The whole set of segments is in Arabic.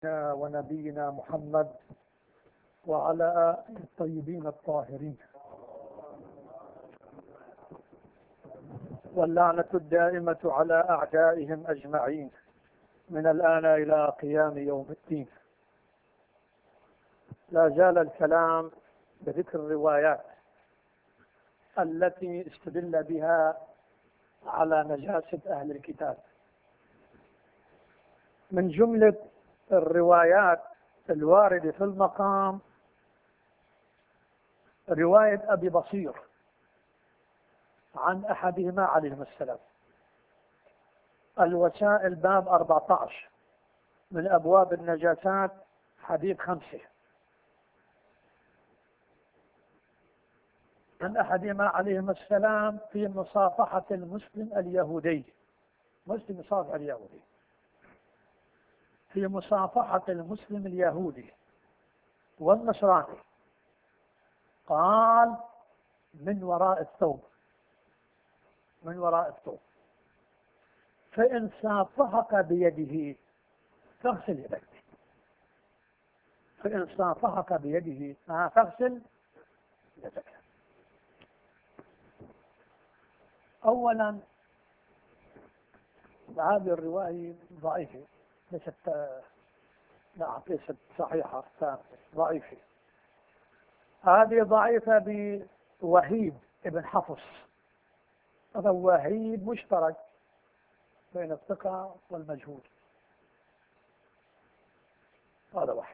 ونبينا محمد وعلى آله الطيبين الطاهرين، واللعنة الدائمة على أعدائهم أجمعين من الآن إلى قيام يوم الدين. لا زال الكلام بذكر الروايات التي استدل بها على نجاسة أهل الكتاب. من جملة الروايات الواردة في المقام رواية أبي بصير عن أحدهما عليهما السلام، الوسائل باب 14 من أبواب النجاسات، حديث 5. عن أحدهما عليهما السلام في مصافحة المسلم اليهودي، مسلم يصافح اليهودي، في مصافحة المسلم اليهودي والنصراني، قال: من وراء الثوب، من وراء الثوب، فإن صافحك بيده فاغسل يدك، فإن صافحك بيده فاغسل يدك. أولا هذه الرواية ضعيفة، ليست صحيحة، ضعيفة. هذه ضعيفة بوهيب ابن حفص، هذا وهيب مشترك بين الثقة والمجهول، هذا واحد.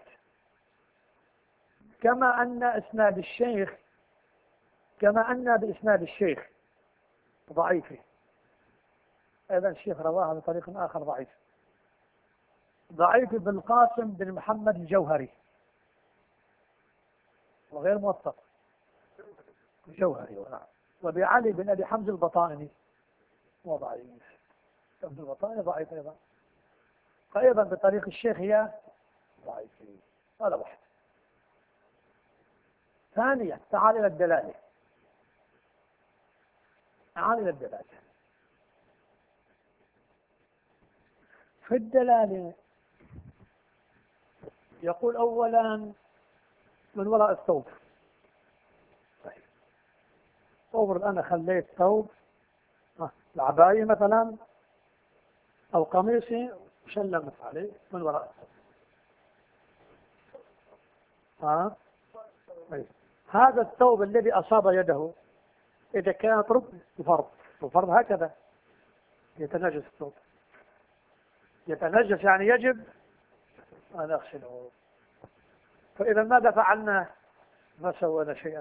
كما أن بإسناد الشيخ ضعيفة، أيضا الشيخ رواها بطريق آخر ضعيف بالقاسم بن محمد الجوهري، وغير موثق الجوهري، نعم. وبعلي بن أبي حمزة البطائني وضعيف، ابن البطائني ضعيف أيضا، فأيضا بطريق الشيخ هي ضعيف، هذا واحد. ثانيا تعال إلى الدلالة، تعال إلى الدلالة. في الدلالة يقول أولا من وراء الثوب. طيب أوبر، أنا خليت ثوب العباية مثلا أو قميصي وسلمت عليه من وراء الثوب. طيب هذا الثوب الذي أصاب يده إذا كان الفرض هكذا يتنجس الثوب، يتنجس يعني يجب أن أغسله. فإذا ماذا فعلنا؟ ما سوينا شيئا.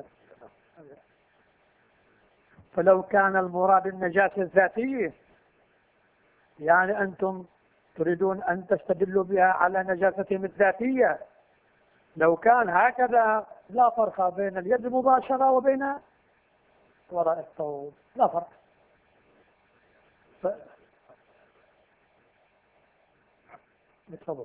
فلو كان المراد النجاسة الذاتية، يعني أنتم تريدون أن تستدلوا بها على نجاستهم الذاتية، لو كان هكذا لا فرق بين اليد مباشرة وبين وراء الثوب، لا فرق. بالتفضل.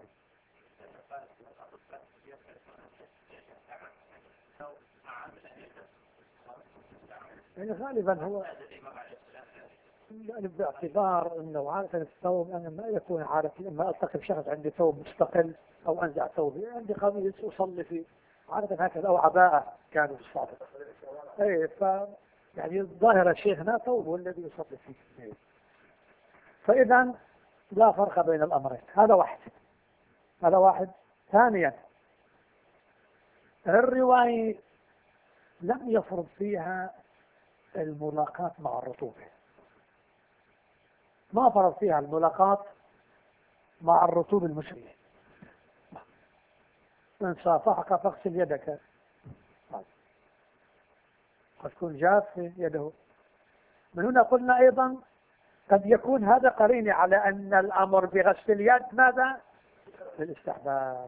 يعني غالبا هو يعني باعتبار انه عادة الثوب انا ما يكون عادة، لما التقي بشخص عندي ثوب مستقل او انزع ثوبي، عندي قميص اصلي فيه عادة هكذا، او عباءة كانوا في السابق. اي يعني الظاهر الشيخ هنا ثوبه الذي يصلي فيه. فاذا لا فرق بين الامرين، هذا واحد. ثانيا الرواية لم يفرض فيها الملاقاة مع الرطوبة، ما فرض فيها الملاقاة مع الرطوبة المشرية. من صافحك فاغسل يدك، قد تكون جاف يده. من هنا قلنا أيضا قد يكون هذا قرينة على أن الأمر بغسل اليد ماذا؟ للاستحباب.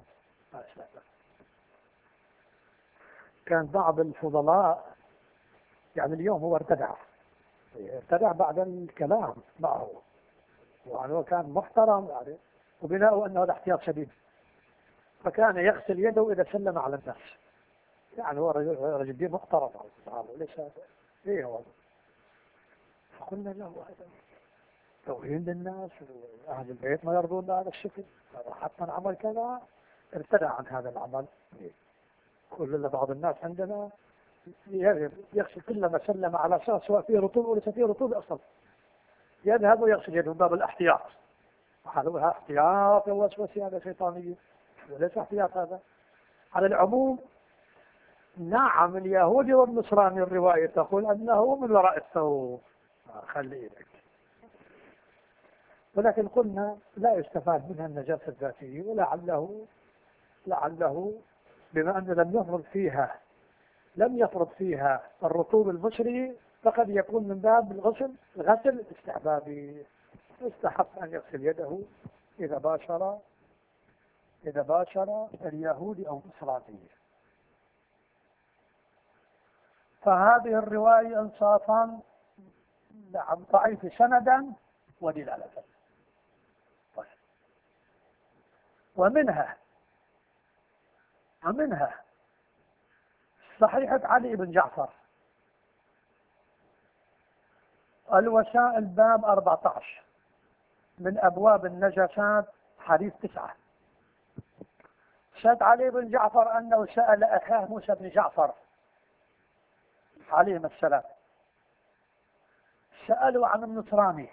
كان بعض الفضلاء يعني اليوم هو ارتدع بعد الكلام معه، يعني هو كان محترم يعني، وبناء أنه هذا احتياط شديد، فكان يغسل يده إذا سلم على الناس، يعني هو رجل دين محترم وليس ايه هو. فقلنا له هذا توهين للناس، أهل البيت ما يرضون بهذا الشكل، حتى عمل كذا ارتدى عن هذا العمل. كل بعض الناس عندنا يغسل كلما سلم على شخص سواء فيه رطوبة وليس فيه رطوبة أصلا يذهب ويغسل يده من باب الاحتياط. هذا احتياط ووسوسة هذا شيطانية وليس احتياط هذا. على العموم نعم اليهودي والنصراني الرواية تقول أنه من وراء الثوب خلي إيدك، ولكن قلنا لا يستفاد منها النجاسة الذاتية، لعله بما أنه لم يفرض فيها الرطوب المشري فقد يكون من باب الغسل استحبابي، يستحب أن يغسل يده إذا باشر اليهودي أو النصراني. فهذه الرواية إنصافا ضعيف سندا ودلالة. طيب. ومنها صحيحة علي بن جعفر الوسائل باب 14 من أبواب النجاسات حديث 9. شهد علي بن جعفر أنه سأل أخاه موسى بن جعفر عليهم السلام، سألوا عن النصراني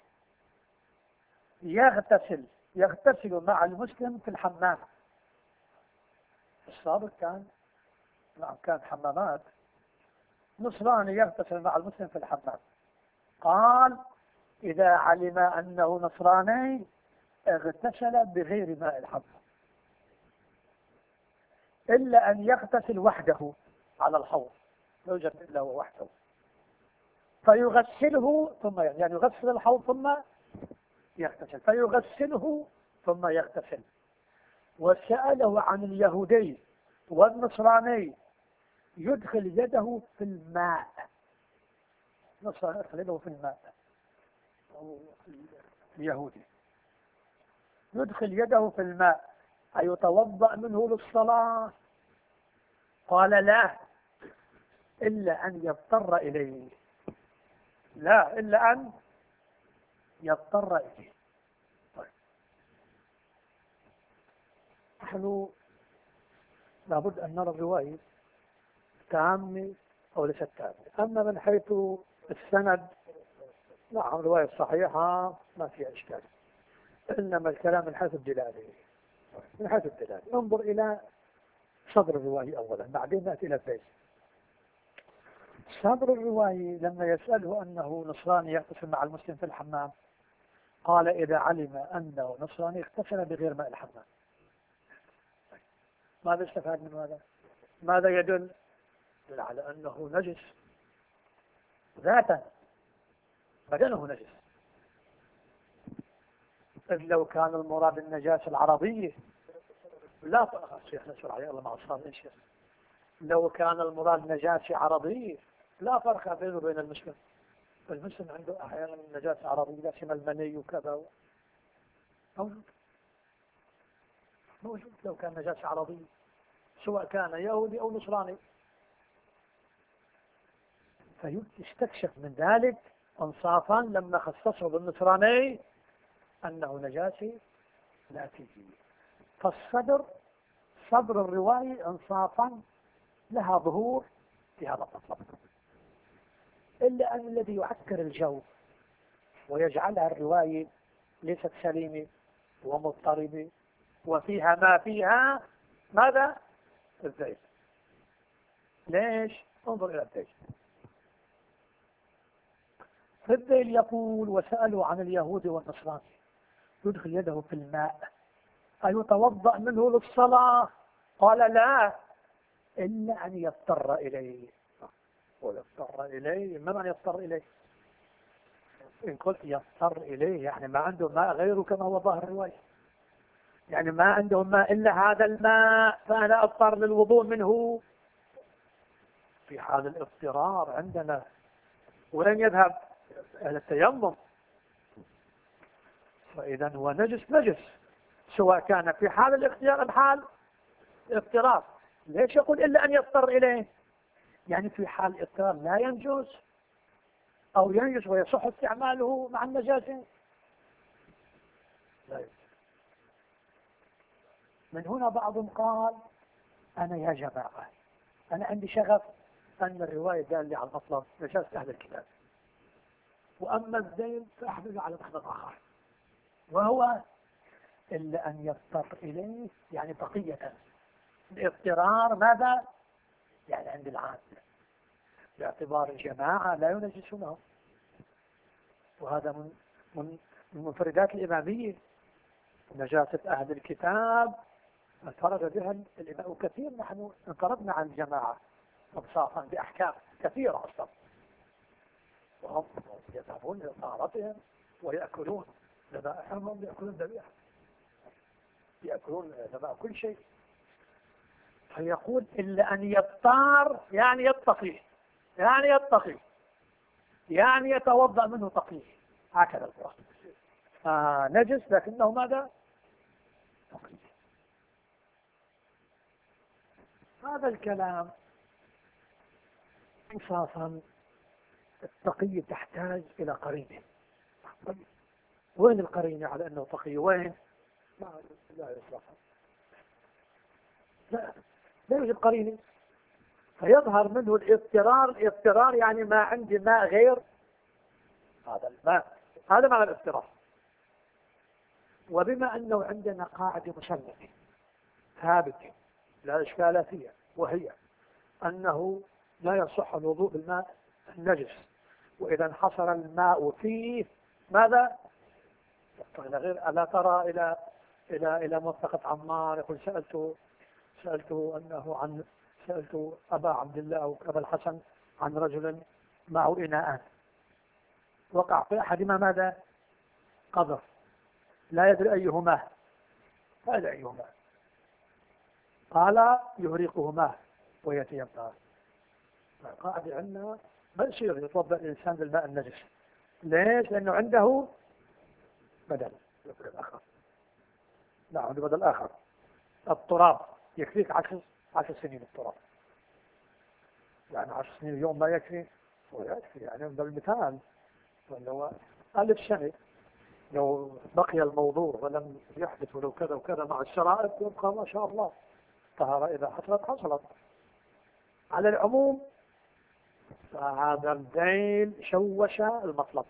يغتسل مع المسلم في الحمام. السابق كان حمامات، نصراني يغتسل مع المسلم في الحمام. قال إذا علم أنه نصراني اغتسل بغير ماء الحمام إلا أن يغتسل وحده على الحوض، لا يوجد إلا هو وحده، فيغسله ثم يعني يغسل الحوض ثم يغتسل، فيغسله ثم يغتسل. وسأله عن اليهودي والنصراني يدخل يده في الماء، نصراني يدخل يده في الماء، اليهودي يدخل يده في الماء أيتوضأ منه للصلاة؟ قال لا إلا أن يضطر إليه، لا إلا أن يضطر إليه. طيب. نحن لابد أن نرى الرواية تامة أو ليست تامة. أما من حيث السند نعم الرواية الصحيحة ما فيها إشكال، إنما الكلام من حيث الدلالة. انظر إلى صدر الرواية أولا بعدين نأتي إلى البيت. صدر الرواية لما يسأله أنه نصراني يغتسل مع المسلم في الحمام قال إذا علم أنه نصراني اغتسل بغير ماء الحمام. ماذا استفاد من هذا؟ ماذا يدل على أنه نجس ذاتا، بدنه نجس. إذ لو كان المراد النجاسة العرضية لا شيخ نسر عليه الله مع الصلاة، لو كان المراد نجاسة عرضية لا فرق بينه وبين المسلم. المسلم عنده أحيانا نجاسة عرضية لا سيما المني وكذا موجود لو كان نجاسة عرضية سواء كان يهودي أو نصراني. فيستكشف من ذلك انصافا لما خصصه بالنصراني أنه نجاسة ذاتية. فالصدر صدر الرواية انصافا لها ظهور في هذا المطلب، إلا أن الذي يعكر الجو ويجعلها الرواية ليست سليمة ومضطربة وفيها ما فيها ماذا؟ الذيل. ليش؟ انظر إلى الذيل. في الذيل يقول وسألوا عن اليهود والنصراني يدخل يده في الماء أيتوضأ منه للصلاة؟ قال لا إلا أن يضطر إليه. ويضطر إليه ما معنى يضطر إليه؟ إن قلت يضطر إليه يعني ما عنده ماء غيره كما هو ظاهر الرواية، يعني ما عندهم ماء إلا هذا الماء فأنا أضطر للوضوء منه في حال الاضطرار. عندنا ولن يذهب إلى التيمم، فإذا هو نجس سواء كان في حال الاختيار أم حال الاضطرار. ليش يقول إلا أن يضطر إليه؟ يعني في حال الاضطرار لا ينجس أو ينجس ويصح استعماله مع النجاسة لا ينجس. من هنا بعضهم قال أنا يا جماعة أنا عندي شغف أن الرواية دالة على المطلب نجاسة أهل الكتاب، وأما الذيل فأحمل على مطلب آخر، وهو إلا أن يضطر إليه يعني بقية الاضطرار. ماذا؟ يعني عند العام باعتبار الجماعة لا ينجسونه، وهذا من مفردات الإمامية، نجاسة أهل الكتاب انفرد بها الإمام. وكثير نحن انقرضنا عن الجماعة انصافا بأحكام كثيرة أصلا، وهم يذهبون إلى طهارتهم ويأكلون ذبائحهم، هم يأكلون ذبائح، يأكلون ذبائح كل شيء. فيقول إلا أن يضطر يعني يتقي، يعني يتقي يعني يتوضأ منه تقيه، هكذا القرآن. نجس لكنه ماذا؟ تقي. هذا الكلام انصافا التقي تحتاج إلى قرينة. وين القرينة على أنه تقي؟ وين؟ لا إصلاحا، لا يوجد قرينة، فيظهر منه الاضطرار. الاضطرار يعني ما عندي ماء غير هذا الماء، هذا معنى الاضطرار. وبما أنه عندنا قاعدة مسلمة ثابتة لا إشكال فيها، وهي أنه لا يصح الوضوء بالماء النجس، وإذا انحصر الماء فيه ماذا؟ إلى غير. ألا ترى إلى منطقة عمار يقول سألت أبا عبد الله أو أبا الحسن عن رجل معه إناءان، وقع في أحدهما ماذا؟ قذر، لا يدري أيهما، لا يدري أيهما، قال يهرقهما ويتيمم. القاعدة عندنا ما يصير يتوضأ الإنسان بالماء النجس. ليش؟ لأنه عنده بدل آخر. لا، عنده بدل آخر. التراب يكفيك 10 سنين التراب، يعني 10 سنين اليوم ما يكفي، ويكفي يعني بالمثال لو 1000 سنة لو بقي الموضوع ولم يحدث ولو كذا وكذا مع الشرائط يبقى ما شاء الله طهارة إذا حصلت. على العموم فهذا الذيل شوش المطلب،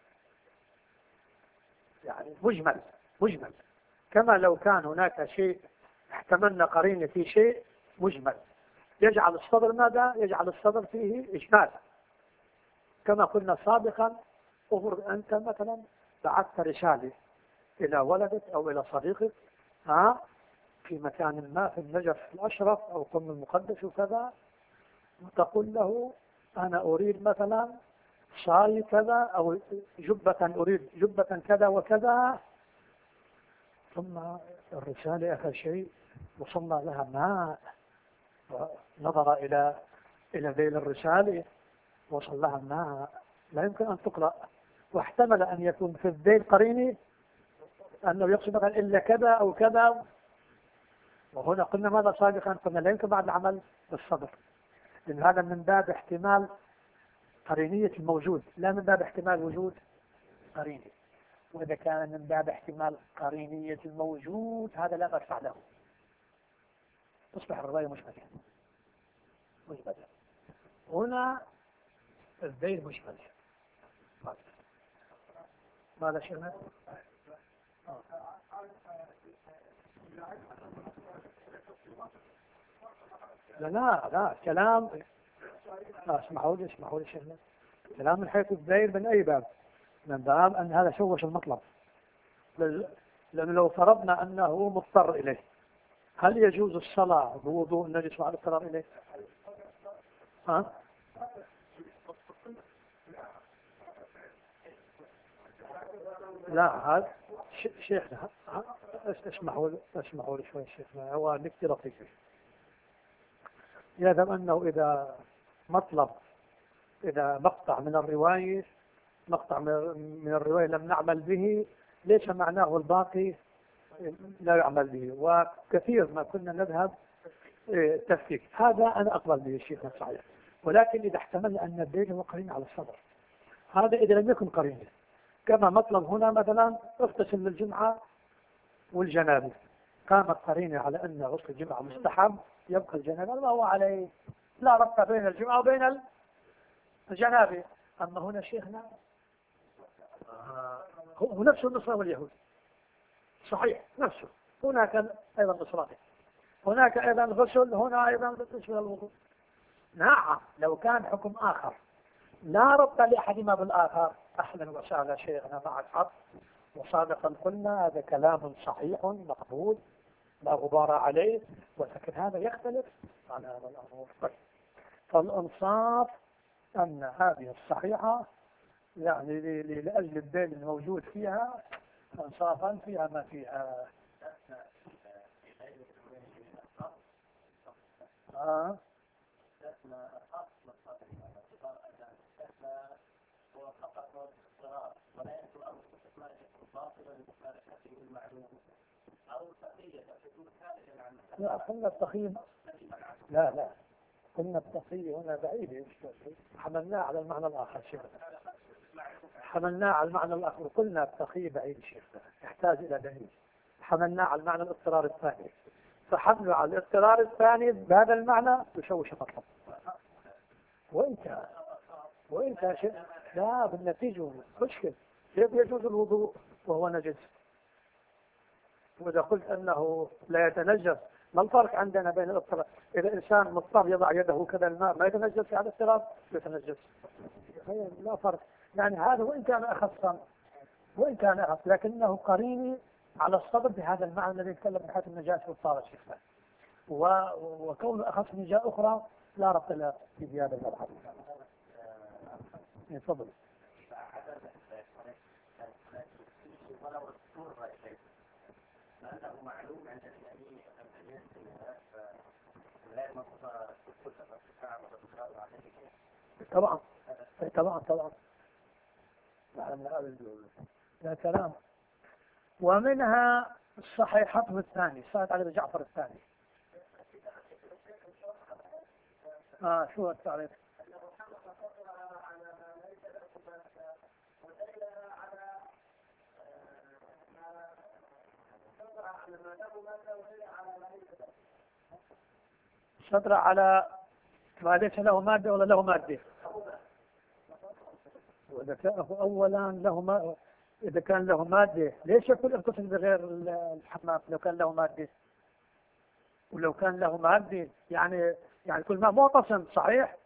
يعني مجمل كما لو كان هناك شيء احتملنا قرينة في شيء مجمل يجعل الصدر ماذا؟ يجعل الصدر فيه إجمال. كما قلنا سابقا، افرض أنت مثلا بعثت رسالة إلى ولدك أو إلى صديقك في مكان ما في النجف الأشرف أو قم المقدس وكذا، تقول له أنا أريد مثلا شاي كذا أو أريد جبة كذا وكذا، ثم الرسالة آخر شيء وصلنا لها ماء، نظر إلى ذيل الرسالة وصل لها الماء، لا يمكن أن تقرأ، واحتمل أن يكون في الذيل قرينة أنه يقصد مثلا إلا كذا أو كذا. وهنا قلنا ماذا سابقا؟ قلنا لا يمكن بعد العمل بالصدر، لأن هذا من باب احتمال قرينية الموجود لا من باب احتمال وجود قرينة. وإذا كان من باب احتمال قرينية الموجود هذا لا مدفع له، تصبح الرواية مجملة. هنا الذيل مجمل. ماذا شيخنا؟ لا كلام، اسمحوا لي شيخنا، كلام من حيث الذيل من أي باب؟ من باب أن هذا شوش المطلب. لأن لو فرضنا أنه مضطر إليه، هل يجوز الصلاة بوضوء النجس وعلى اضطرار إليه؟ لا، هذا شيخنا اسمحوا لي شوي شيخنا، هو نكتة لطيفة. يلزم أنه إذا مقطع من الرواية لم نعمل به، ليس معناه الباقي لا يعمل به. وكثير ما كنا نذهب تفكيك، هذا أنا أقبل به الشيخ صحيح. ولكن إذا احتملنا أن الدين هو قرين على الصدر، هذا إذا لم يكن قرينه، كما مطلب هنا مثلا اغتسل للجمعة والجنابة، قامت قرينة على أن غسل الجمعة مستحب يبقى الجنابة ما هو عليه، لا ربط بين الجمعة وبين الجنابة. أما هنا شيخنا هو نفسه النصارى واليهود، صحيح نفسه، هناك أيضا نصراني، هناك أيضا غسل، هنا أيضا بالنسبة للوضوء. نعم لو كان حكم آخر لا ربط لأحدهما بالآخر أهلا وسهلا شيخنا مع الحق، وسابقا قلنا هذا كلام صحيح مقبول لا غبار عليه، ولكن هذا يختلف عن هذا الأمر. فالإنصاف أن هذه الصحيحة يعني لأجل الدين الموجود فيها إنصافا فيها ما فيها. لا قلنا التقييم، لا قلنا التقييم هنا بعيد، حملناه على المعنى الآخر شيخ، حملناه على المعنى الآخر، قلنا التقييم بعيد شيخ يحتاج إلى دليل، حملناه على المعنى الاضطرار الثاني، فحمله على الاضطرار الثاني بهذا المعنى يشوش المطلب. وإنت شيء لا بالنتيجة مشكل، كيف يجوز الوضوء وهو نجس؟ وإذا قلت أنه لا يتنجس، ما الفرق عندنا بين الاضطرار؟ إذا إنسان مضطر يضع يده كذا الماء ما يتنجس على الاضطرار؟ يتنجس، لا فرق. يعني هذا وإن كان أخصا، لكنه قريني على الصبر بهذا المعنى الذي يتكلم من حيث النجاسة والطهارة شيخنا، وكونه أخص من جهة أخرى لا ربط له في زيادة المبحث. تفضل. طبعا لا كلام. ومنها الصحيحة الثاني سعد علي بن جعفر الثاني. شو التعريف؟ صدر على ما ليس له مادة ولا له مادة. وإذا كان أولا له إذا كان له مادة ليش يكون اغتسل بغير الحمام لو كان له مادة؟ ولو كان له مادة يعني كل ما معتصم صحيح.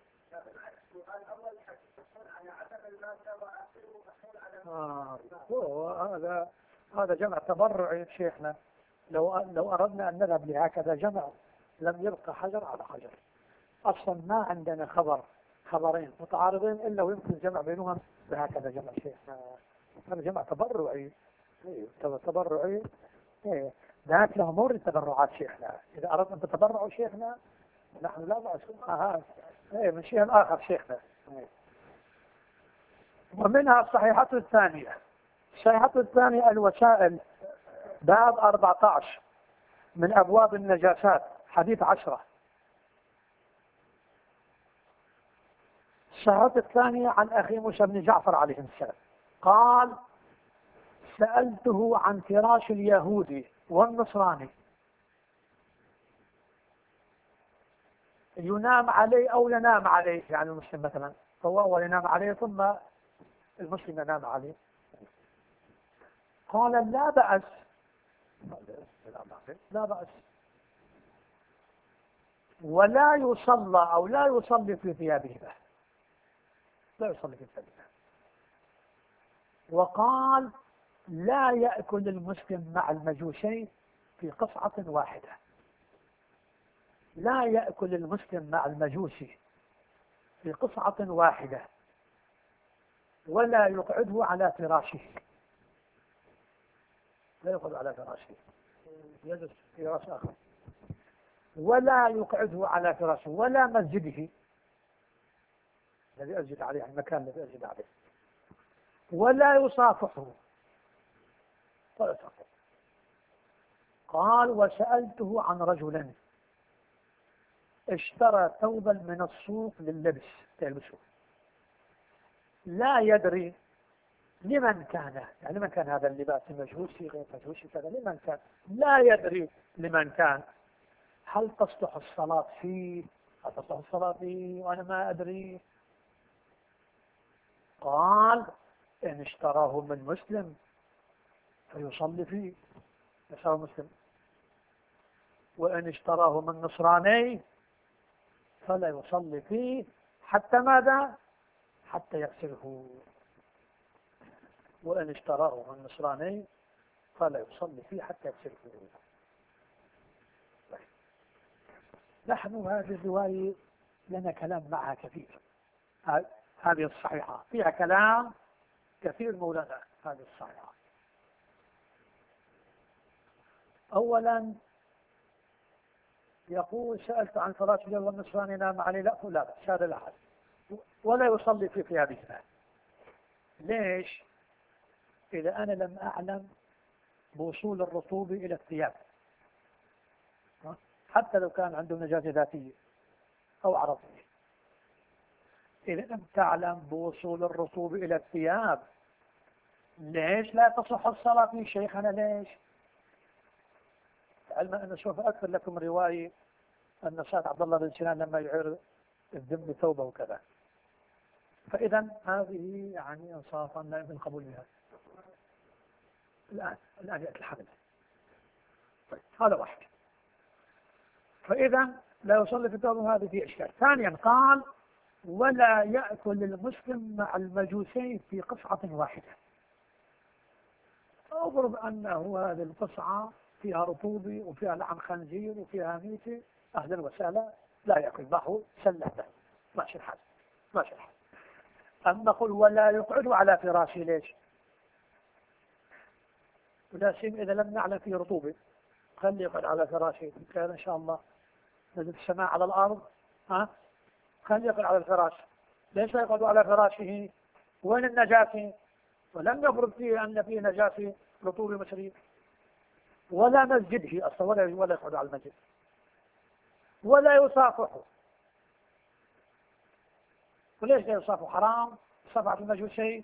هذا جمع تبرعي شيخنا. لو أردنا أن نذهب لهكذا جمع لم يبقى حجر على حجر. أصلا ما عندنا خبرين متعارضين إلا ويمكن الجمع بينهم بهكذا جمع شيخنا. هذا جمع تبرعي. تبرعي. ذاك له مور التبرعات شيخنا. إذا أردنا أن تتبرعوا شيخنا نحن لا بأس. من شيء آخر شيخنا. ومنها الصحيحة الثانية. الصحيحة الثانية الوسائل باب 14 من أبواب النجاسات حديث 10. الصحيحة الثانية عن أخي موسى بن جعفر عليه السلام قال سألته عن فراش اليهودي والنصراني ينام عليه أو ينام عليه، يعني المسلم مثلا هو أول ينام عليه ثم المسلم ينام عليه. قال لا بأس، ولا يصلى أو لا يصلي في ثيابه، لا يصلي في ثيابه. وقال لا يأكل المسلم مع المجوسين في قصعة واحدة، لا يأكل المسلم مع المجوسي في قصعة واحدة، ولا يقعده على فراشه، لا يقعد على فراشه، يجلس في فراش آخر، ولا يقعده على فراشه ولا مسجده الذي أسجد عليه، المكان الذي أسجد عليه، ولا يصافحه ولا يصافحه. قال وسألته عن رجل اشترى ثوبا من السوق لللبس يلبسه، لا يدري لمن كان، يعني لمن كان هذا اللباس، مجهوسي غير مجهوسي كذا، لمن كان لا يدري لمن كان. هل تصلح الصلاة فيه؟ هل تصلح الصلاة فيه وأنا ما أدري؟ قال إن اشتراه من مسلم فيصلي فيه، يسأل مسلم. وإن اشتراه من نصراني فلا يصلي فيه حتى ماذا؟ حتى يغسله. وإن اشتراه من نصراني فلا يصلي فيه حتى يغسله. نحن هذه الرواية لنا كلام معها كثير. هذه الصحيحة فيها كلام كثير مولانا. هذه الصحيحة أولا يقول سألت عن صلاة الرجل والنصراني نام عليه، لا لا بأس، هذا لا أحد ولا يصلي في هذه الحال. ليش؟ إذا أنا لم أعلم بوصول الرطوبة إلى الثياب، حتى لو كان عنده نجاسة ذاتية أو عرضية، إذا لم تعلم بوصول الرطوبة إلى الثياب ليش لا تصح الصلاة في شيخنا؟ ليش؟ علما أن سوف أذكر لكم رواية أن سعد عبد الله بن سنان لما يعير الذم ثوبه وكذا. فإذا هذه يعني إنصافا لا يمكن قبول بها. الآن يأتي الحمل. طيب هذا واحد. فإذا لا يصلي في الثوب، هذه في إشكال. ثانيا قال ولا يأكل المسلم مع المجوسين في قصعة واحدة. أضرب أنه هذه القصعة فيها رطوبة وفيها لحم خنزير وفيها ميتة، أهلا وسهلا، لا يأكل معه سلة، ماشي الحال ماشي الحال. أما قل ولا يقعد على فراشه، ليش؟ ولا سيما إذا لم نعلم فيه رطوبة، خلي يقعد على فراشه. كان إن شاء الله نزل السماء على الأرض، خلي يقعد على الفراش. ليش لا يقعد على فراشه؟ وين النجاسة؟ ولم يفرض فيه أن فيه نجاسة رطوبة مشرية، ولا مسجده أصلا، ولا يقعد على المسجد، ولا يصافحه. وليش لا يصافحه؟ حرام صفحة المجهول شيء.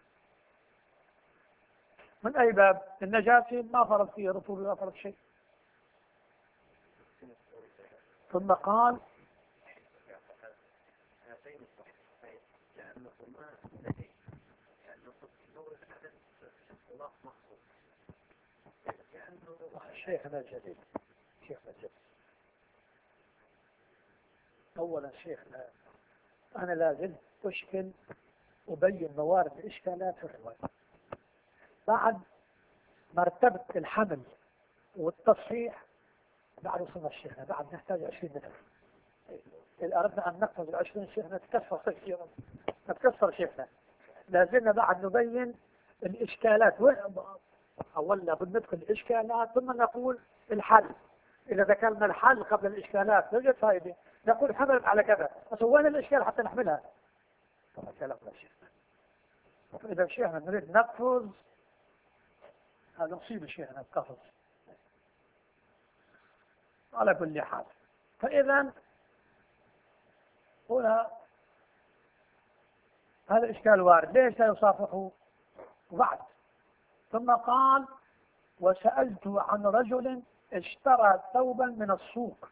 من أي باب؟ النجاسة ما فرض فيه رطوبة، ما فرض شيء. ثم قال شيخنا الجليل، شيخنا الجليل أولا شيخنا أنا لازم أشكل أبين موارد الإشكالات في الرواية. بعد مرتبة الحمل والتصحيح بعد وصلنا الشيخنا، بعد نحتاج 20 متر. إذا أردنا أن نقفز 20 شيخنا تكسر كثيرا، نتكسر شيخنا. لازلنا بعد نبين الإشكالات. أولا لابد ندخل الإشكالات ثم نقول الحل. إذا ذكرنا الحل قبل الإشكالات لا يوجد فائدة. نقول حمل على كذا، بس وين الإشكال حتى نحملها؟ طبعا كلامنا شيخنا. فإذا شيخنا نريد نقفز، هذا نصيب شيخنا القفز على كل حال. فإذا هنا هذا إشكال وارد، ليش لا يصافحه؟ وبعد ثم قال وسألت عن رجل اشترى ثوبا من السوق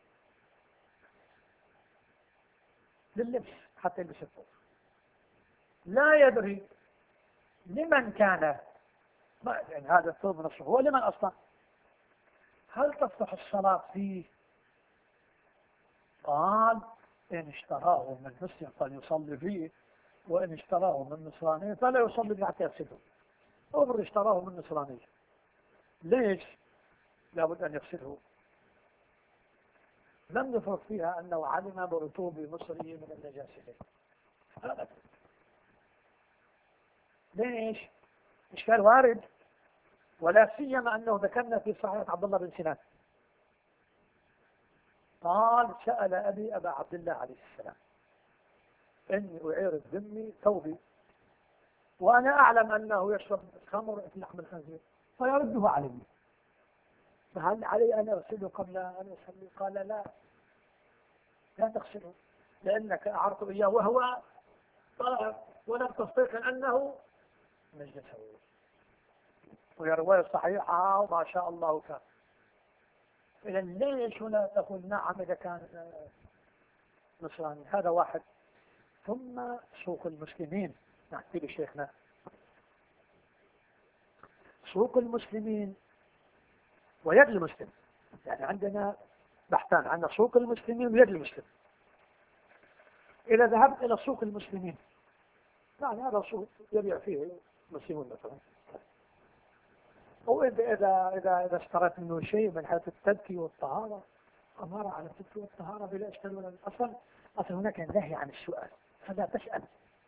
لللبس حتى يلبس الثوب، لا يدري لمن كان، يعني هذا الثوب من السوق هو لمن أصلا؟ هل تصلح الصلاة فيه؟ قال إن اشتراه من مسلم فليصلي فيه، وإن اشتراه من نصراني فلا يصلي فيه حتى يغسله. أمر اشتراه من نصراني، ليش لابد أن يغسله؟ لم يفرق فيها أنه علم برطوبة مصرية من النجاسة. أبدا. ليش؟ إشكال وارد، ولا سيما أنه ذكرنا في صحيح عبد الله بن سنان قال سأل أبي أبا عبد الله عليه السلام إني أعير الذمي ثوبي وأنا أعلم أنه يشرب خمر في لحم الخنزير فيرده علي، فهل علي أن أغسله قبل أن أصلي؟ قال لا، لا تغسله، لأنك أعرت إياه وهو طاهر ولم تستيقن أنه مجلسه ويروي صحيحة وما شاء الله كان. إذا ليش هنا تقول نعم إذا كان نصراني؟ هذا واحد. ثم سوق المسلمين نحكي لشيخنا. سوق المسلمين ويد المسلم، يعني عندنا بحثان، عندنا سوق المسلمين ويد المسلم. إذا ذهبت إلى سوق المسلمين، يعني هذا سوق يبيع فيه المسلمون مثلا، أو إذا اشتريت منه شيء من حيث التزكية والطهارة، أمر على التزكية والطهارة بلا إشكال ولا أصلا هناك نهي عن السؤال، فلا تسأل.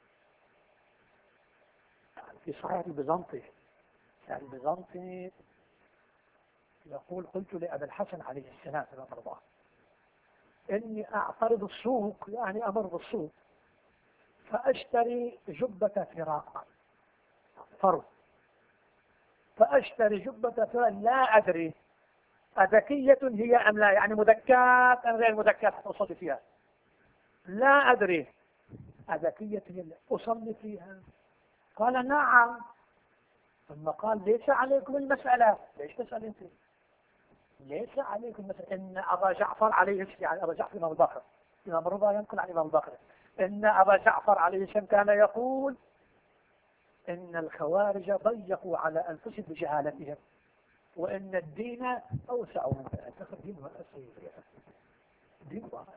في صحيح البيزنطي، يعني البيزنطي يقول قلت لأبي الحسن عليه السلام في الأرض إني أعترض السوق، يعني أمر بالسوق فأشتري جبة فراق فرو، فأشتري جبة فراق لا أدري أذكية هي أم لا، يعني مدكات أم غير مدكات حتى أصلي فيها، لا أدري أذكية هي أصلي فيها. قال نعم. ثم قال ليس عليكم المسألة. ليش تسأل أنت؟ ليس عليكم المسألة. إن أبا جعفر عليه السلام، يعني أبا جعفر إمام الباقر، إمام الرضا ينقل عن إمام الباقر، إن أبا جعفر عليه السلام كان يقول إن الخوارج ضيقوا على أنفسهم بجهالتهم، وإن الدين أوسع من ذلك. دين واسع، دين واسع.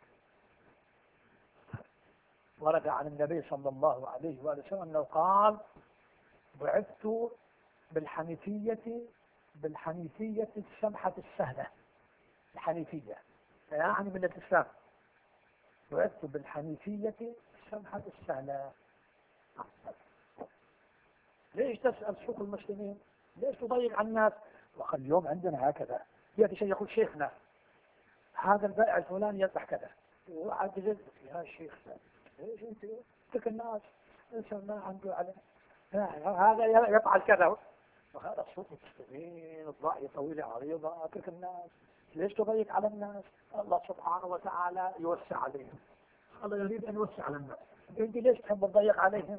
ورد عن النبي صلى الله عليه وسلم أنه قال بعثت بالحنيفية السمحة السهلة. الحنيفية يعني من الإسلام. بعثت بالحنيفية السمحة السهلة. ليش تسأل سوق المسلمين؟ ليش تضيق على الناس؟ وقال اليوم عندنا هكذا، يأتي شيء يقول شيخنا هذا البائع الفلاني يذبح كذا، وعاد يجلس يا شيخ ليش انت تلك الناس انسان ما عنده علم، هذا يفعل كذا، وهذا سوق المسلمين الضاحية طويلة عريضة. تلك الناس ليش تضيق على الناس؟ الله سبحانه وتعالى يوسع عليهم، الله يريد أن يوسع على الناس، انت ليش تحب تضيق عليهم؟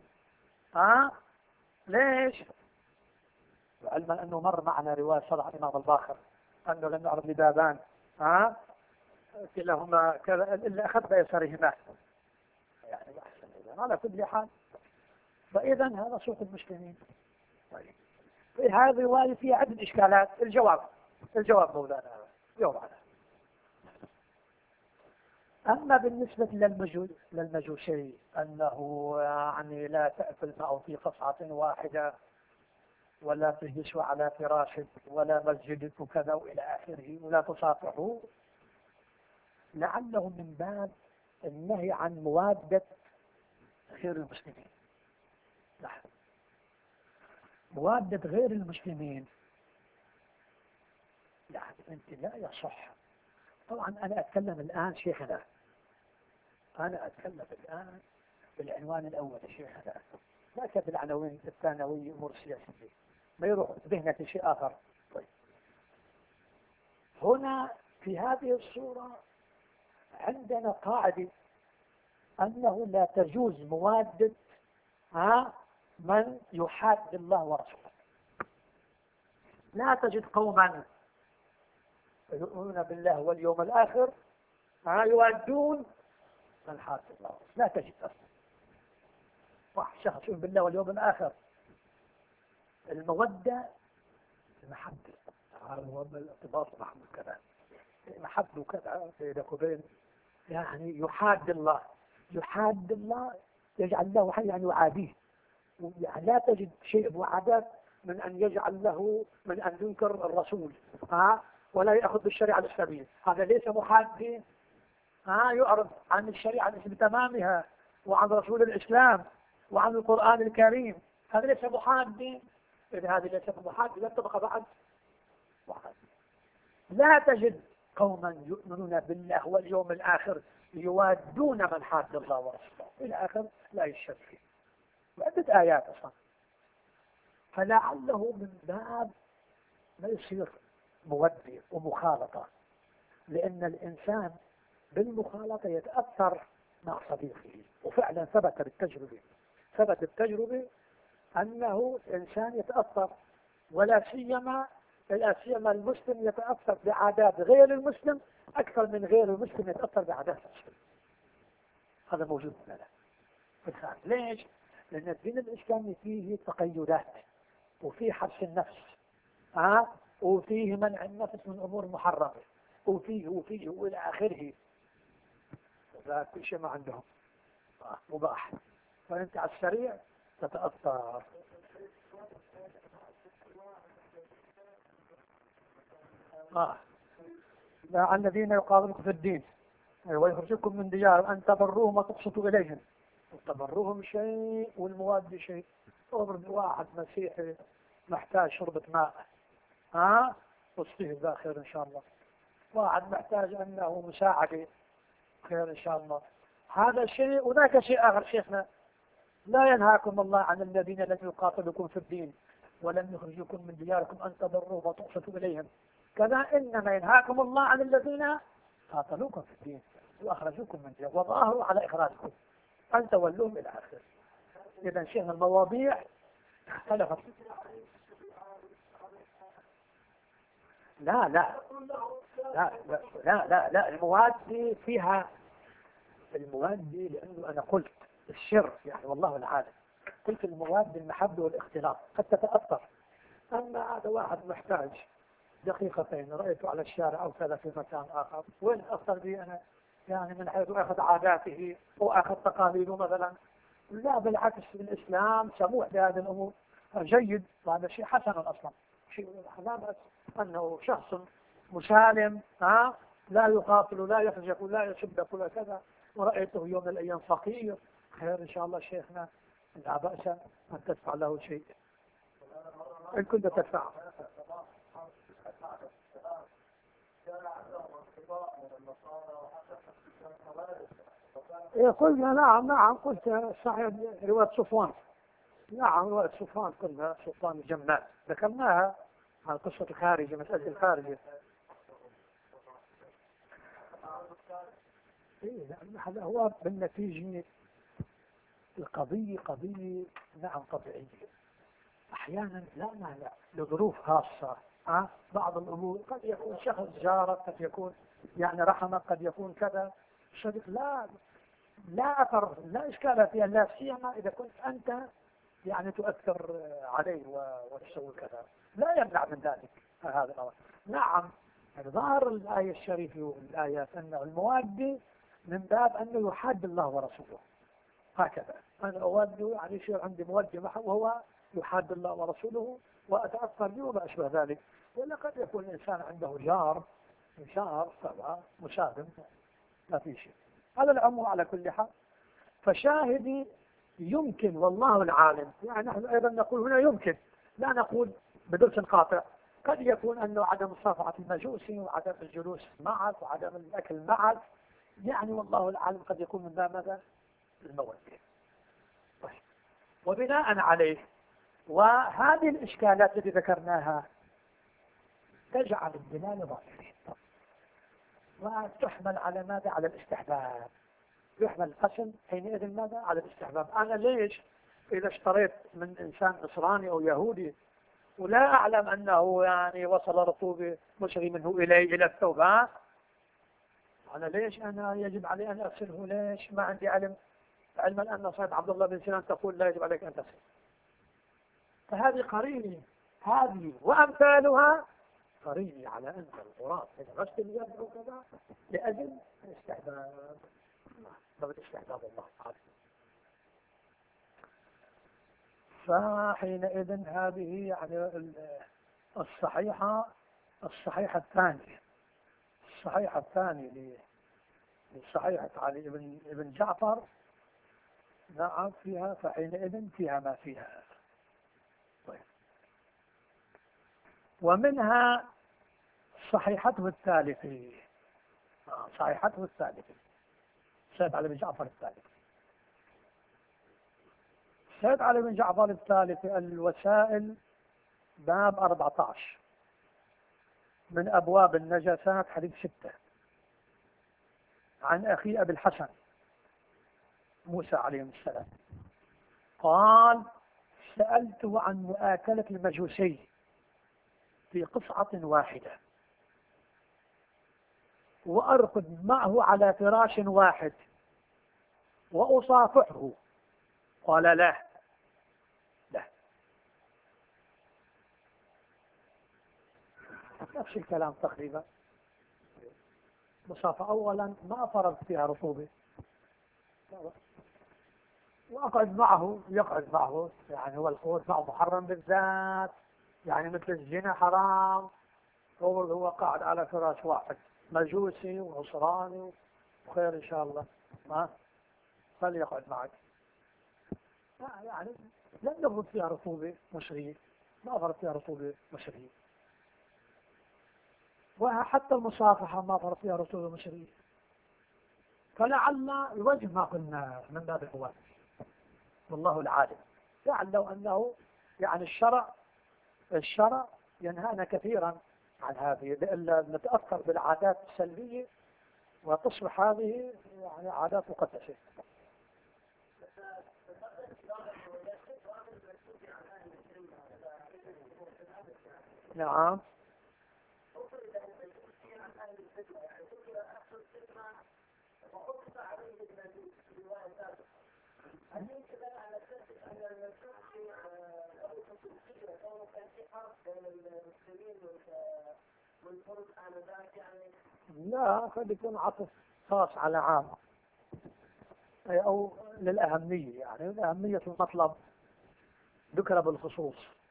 ليش؟ وعلما أنه مر معنا رواية صدع الإمام الباقر أنه لم يعرض لبابان كلاهما كذا إلا أخذ بيسارهما، يعني أحسن على كل حال. فإذا هذا سوق المسلمين. طيب هذه الرواية فيها عدة إشكالات. الجواب مولانا يوم على. أما بالنسبة للمجوسي أنه يعني لا تأكل معه في قصعة واحدة، ولا تجلس على فراشك، ولا مسجدك وكذا وإلى آخره، ولا تصافحه، لعله من باب النهي عن موادة غير المسلمين. موادة غير المسلمين يعني أنت لا يصح. طبعا أنا أتكلم الآن شيخنا، أنا أتكلم الآن بالعنوان الأول شيخنا، ليس بالعناوين الثانوية أمور سياسية، ما يروح ذهنك شيء آخر. طيب هنا في هذه الصورة عندنا قاعدة أنه لا تجوز موادة من يحاد الله ورسوله. لا تجد قوما يؤمنون بالله واليوم الآخر يوادون من حاد الله. لا تجد أصلا واحد شخص يؤمن بالله واليوم الآخر. المودة المحبة، هو الارتباط محبة كذا، محبة كذا بينك وبين، يعني يحاد الله. يحاد الله يجعل له حي يعني يعاديه. يعني لا تجد شيء معاداة من أن يجعل له، من أن ينكر الرسول ولا يأخذ بالشريعة الإسلامية. هذا ليس محاد يعرض عن الشريعة بتمامها وعن رسول الإسلام وعن القرآن الكريم. هذا ليس محاد. إذا هذا ليس محاد لا تبقى بعد واحد. لا تجد قوما يؤمنون بالله واليوم الآخر يوادون من حاد الله ورسوله إلى آخر لا يشك فيه. وعدة آيات أصلا. فلعله من باب ما يصير مودة ومخالطة، لأن الإنسان بالمخالطة يتأثر مع صديقه. وفعلا ثبت بالتجربة أنه الإنسان يتأثر، ولا سيما المسلم يتأثر بعادات غير المسلم أكثر من غير المسلم يتأثر بعادات المسلم. هذا موجود لنا بالفعل. ليش؟ لأن الدين الإسلامي فيه تقيدات، وفيه حبس النفس، وفيه منع النفس من أمور محرمة، وفيه وإلى آخره. كل شيء ما عندهم مباح، فأنت على السريع تتأثر. لا الذين يقاومون في الدين ويخرجكم من ديارهم أن تبروهم وتقسطوا إليهم. تبروهم شيء والمواد شيء. أضرب واحد مسيحي محتاج شربة ماء، وصفيه ذا خير إن شاء الله. واحد محتاج أنه مساعدة، خير إن شاء الله. هذا شيء. هناك شيء آخر شيخنا: لا ينهاكم الله عن الذين لم يقاتلوكم في الدين ولم يخرجوكم من دياركم أن تبروهم وتقسطوا إليهم، كذا إنما ينهاكم الله عن الذين قاتلوكم في الدين وأخرجوكم من دياركم وظاهروا على إخراجكم أن تولوهم إلى آخره. إذا شيخنا المواضيع اختلفت. لا لا لا لا لا, لا. المواد فيها المواد، لأنه أنا قلت الشر يعني والله العالم، قلت المواد المحبة والاختلاط قد تتأثر. أما هذا واحد محتاج دقيقتين رأيته على الشارع أو كذا في مكان آخر، وين أثر بي أنا؟ يعني من حيث أخذ عاداته وأخذ تقاليده مثلا. لا بالعكس، الإسلام سموح بهذه الأمور، جيد، وهذا شيء حسن أصلا، شيء لا بأس أنه شخص مسالم لا يقاتل لا يخرجك لا يسبك ولا كذا، ورأيته يوم من الأيام فقير، خير إن شاء الله شيخنا، لا بأس أن تدفع له شيء إن كنت تدفع. قلنا نعم قلت صحيح رواية صفوان. نعم رواية صفوان قلنا صفوان الجمال ذكرناها عن قصة الخارجة، مسألة الخارجة. هذا هو بالنتيجة القضية قضية نعم طبيعية. أحيانا لا مانع لظروف خاصة، بعض الأمور قد يكون شخص جارك، قد يكون يعني رحمك، قد يكون كذا صدق، لا أثر لا إشكال فيها، لا سيما إذا كنت أنت يعني تؤثر عليه وتسوي كذا، لا يمنع من ذلك هذا الأمر. نعم ظاهر الآية الشريفة والآيات أن المواد من باب أنه يحاد الله ورسوله، هكذا أنا أود يعني يصير عندي موجه معه وهو يحاد الله ورسوله وأتأثر به وما أشبه ذلك. ولا قد يكون الإنسان عنده جار طبعا مساهم، ما في شيء. هذا الأمر على كل حال. فشاهدي يمكن والله العالم، يعني نحن أيضا نقول هنا يمكن، لا نقول بدرس قاطع. قد يكون أنه عدم مصافحة المجوسي وعدم الجلوس معك وعدم الأكل معك، يعني والله العالم قد يكون من باب ماذا؟ المودة. طيب. وبناء عليه وهذه الإشكالات التي ذكرناها تجعل الدلالة ظاهرة وتحمل على ماذا؟ على الاستحباب. يحمل القسم حينئذ ماذا؟ على الاستحباب. أنا ليش إذا اشتريت من إنسان نصراني أو يهودي ولا أعلم أنه يعني وصل رطوبة مشري منه إلى الثوب، أنا ليش أنا يجب علي أن أغسله؟ ليش ما عندي علما أن صحيح عبد الله بن سنان تقول لا يجب عليك أن تغسل. فهذه قرينة، هذه وأمثالها قرينة على أن الغراب إذا غسل اليد أو كذا لأجل الاستحباب، استحباب الله تعالى. فحينئذ هذه يعني الصحيحة الثانية لصحيحة علي بن جعفر، نعم فيها، فحينئذ فيها ما فيها. طيب. ومنها صحيحته الثالثة، سيد علي بن جعفر الثالث. سيد علي بن جعفر الثالث الوسائل باب 14 من أبواب النجاسات، حديث 6 عن أخي أبي الحسن موسى عليه السلام قال: سألته عن مؤاكلة المجوسي في قصعة واحدة وأرقد معه على فراش واحد وأصافحه، قال لا لا. نفس الكلام تقريبا. مصافحة أولا ما فرض فيها رطوبة، وأقعد معه يقعد معه، يعني هو القعود معه محرم بالذات، يعني مثل الزنا حرام. هو قاعد على فراش واحد، مجوسي ونصراني وخير إن شاء الله، ما فليقعد معك. يعني لم يفرض فيها رطوبة مشرية، ما فرض فيها رطوبة مشرية، وحتى المصافحة ما فرض فيها رطوبة مشرية. فلعل الوجه ما قلنا من باب القوة، والله العالم. لعل لو أنه يعني الشرع ينهانا كثيرا عن هذه، لئلا نتأثر بالعادات السلبية وتصبح هذه يعني عادات مقدسة. نعم. لا، قد يكون عطف خاص على عام، أو للأهمية، يعني الأهمية المطلب ذكر بالخصوص.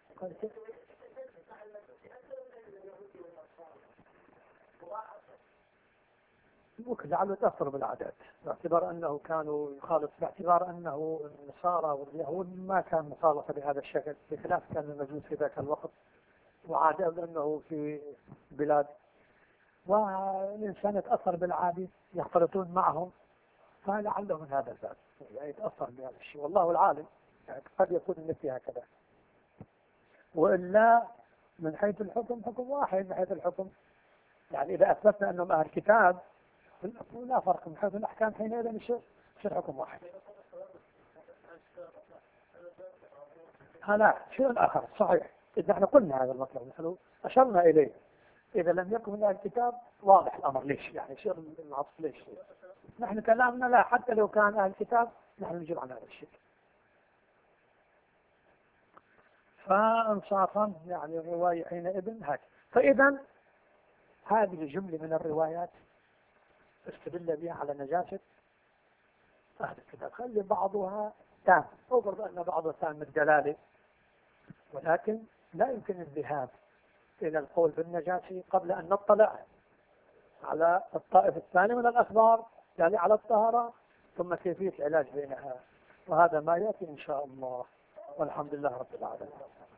ممكن لعله يتأثر بالعادات، باعتبار أنه كانوا يخالط، باعتبار أنه النصارى واليهود ما كان مخالطة بهذا الشكل، بخلاف كان المجوس في ذاك الوقت، وعادة أنه في بلاد، والإنسان يتأثر بالعادة يختلطون معهم، فلعله من هذا الباب يعني يتأثر بهذا الشيء، والله العالم. يعني قد يكون مثل هكذا، وإلا من حيث الحكم حكم واحد. من حيث الحكم يعني إذا أثبتنا أنهم أهل كتاب لا فرق، من حيث الأحكام حينئذ يصير حكم واحد. لا، شيء آخر صحيح. إذا احنا قلنا هذا المطلب، نحن أشرنا إليه. إذا لم يكن من أهل الكتاب واضح الأمر، ليش يعني يصير العطف ليش؟ نحن كلامنا لا، حتى لو كان أهل الكتاب نحن نجيب عن هذا الشيء. فانصافا يعني الرواية حينئذ هكذا. فإذا هذه جملة من الروايات استدل بها على نجاسة أهل الكتاب. خلي بعضها تام، أفرض أن بعضها تام الدلالة، ولكن لا يمكن الذهاب إلى القول بالنجاسة قبل أن نطلع على الطائف الثاني من الأخبار، يعني على الطهارة ثم كيفية العلاج بينها، وهذا ما يأتي إن شاء الله، والحمد لله رب العالمين.